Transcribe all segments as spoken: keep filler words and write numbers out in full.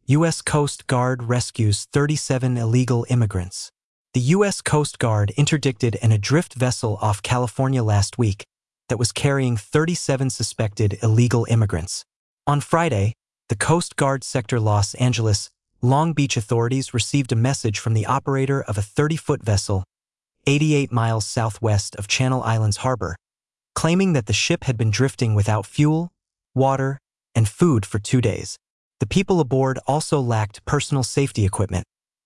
U S Coast Guard rescues thirty-seven illegal immigrants. The U S Coast Guard interdicted an adrift vessel off California last week that was carrying thirty-seven suspected illegal immigrants. On Friday, the Coast Guard Sector Los Angeles, Long Beach authorities received a message from the operator of a thirty-foot vessel, eighty-eight miles southwest of Channel Islands Harbor, claiming that the ship had been drifting without fuel, water, and food for two days. The people aboard also lacked personal safety equipment,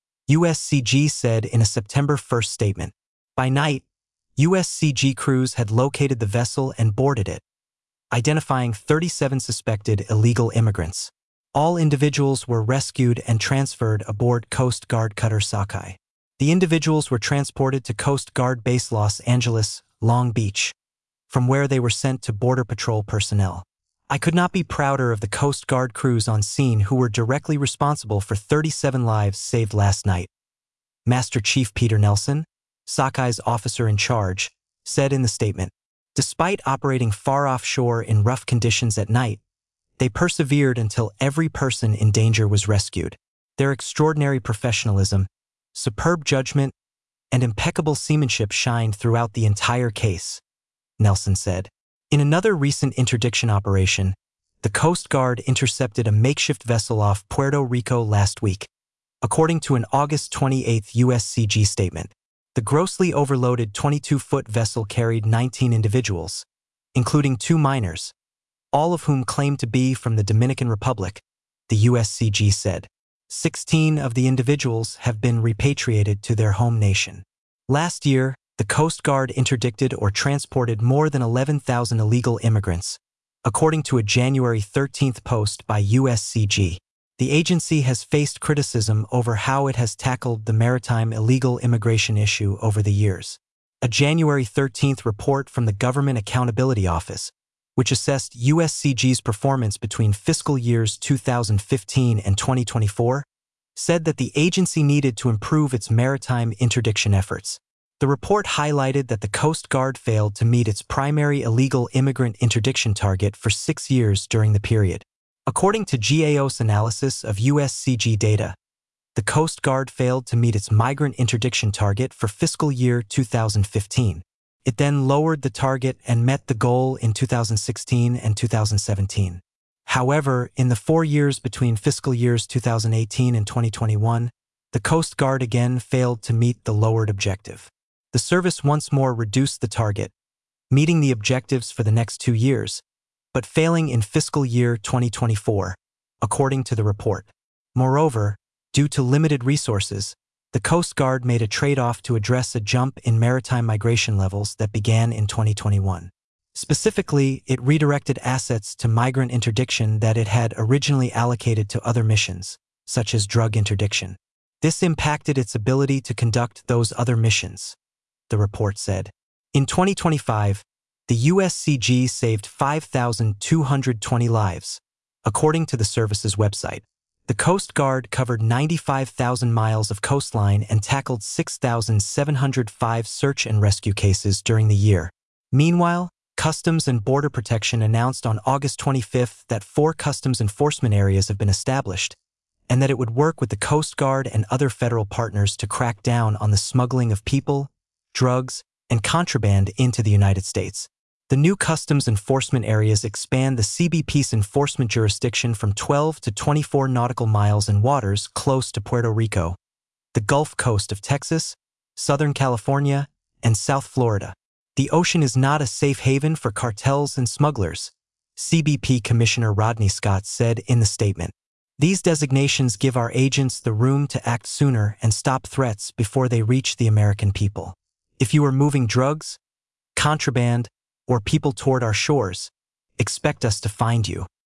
U S C G said in a September first statement. By night, U S C G crews had located the vessel and boarded it, identifying thirty-seven suspected illegal immigrants. All individuals were rescued and transferred aboard Coast Guard cutter Sockeye. The individuals were transported to Coast Guard Base Los Angeles, Long Beach, from where they were sent to Border Patrol personnel. I could not be prouder of the Coast Guard crews on scene who were directly responsible for thirty-seven lives saved last night, Master Chief Peter Nelson, Sockeye's officer in charge, said in the statement. Despite operating far offshore in rough conditions at night, they persevered until every person in danger was rescued. Their extraordinary professionalism, superb judgment, and impeccable seamanship shined throughout the entire case, Nelson said. In another recent interdiction operation, the Coast Guard intercepted a makeshift vessel off Puerto Rico last week, according to an August twenty-eighth U S C G statement. The grossly overloaded twenty-two-foot vessel carried nineteen individuals, including two minors, all of whom claimed to be from the Dominican Republic, the U S C G said. Sixteen of the individuals have been repatriated to their home nation. Last year, the Coast Guard interdicted or transported more than eleven thousand illegal immigrants, according to a January thirteenth post by U S C G. The agency has faced criticism over how it has tackled the maritime illegal immigration issue over the years. A January thirteenth report from the Government Accountability Office, which assessed U S C G's performance between fiscal years two thousand fifteen and twenty twenty-four, said that the agency needed to improve its maritime interdiction efforts. The report highlighted that the Coast Guard failed to meet its primary illegal immigrant interdiction target for six years during the period. According to G A O's analysis of U S C G data, the Coast Guard failed to meet its migrant interdiction target for fiscal year two thousand fifteen. It then lowered the target and met the goal in two thousand sixteen and two thousand seventeen. However, in the four years between fiscal years two thousand eighteen and twenty twenty-one, the Coast Guard again failed to meet the lowered objective. The service once more reduced the target, meeting the objectives for the next two years, but failing in fiscal year twenty twenty-four, according to the report. Moreover, due to limited resources, the Coast Guard made a trade-off to address a jump in maritime migration levels that began in twenty twenty-one. Specifically, it redirected assets to migrant interdiction that it had originally allocated to other missions, such as drug interdiction. This impacted its ability to conduct those other missions, the report said. In twenty twenty-five, the U S C G saved five thousand two hundred twenty lives, according to the service's website. The Coast Guard covered ninety-five thousand miles of coastline and tackled six thousand seven hundred five search and rescue cases during the year. Meanwhile, Customs and Border Protection announced on August twenty-fifth that four customs enforcement areas have been established, and that it would work with the Coast Guard and other federal partners to crack down on the smuggling of people, drugs, and contraband into the United States. The new customs enforcement areas expand the C B P's enforcement jurisdiction from twelve to twenty-four nautical miles in waters close to Puerto Rico, the Gulf Coast of Texas, Southern California, and South Florida. The ocean is not a safe haven for cartels and smugglers, C B P Commissioner Rodney Scott said in the statement. These designations give our agents the room to act sooner and stop threats before they reach the American people. If you are moving drugs, contraband, or people toward our shores, expect us to find you.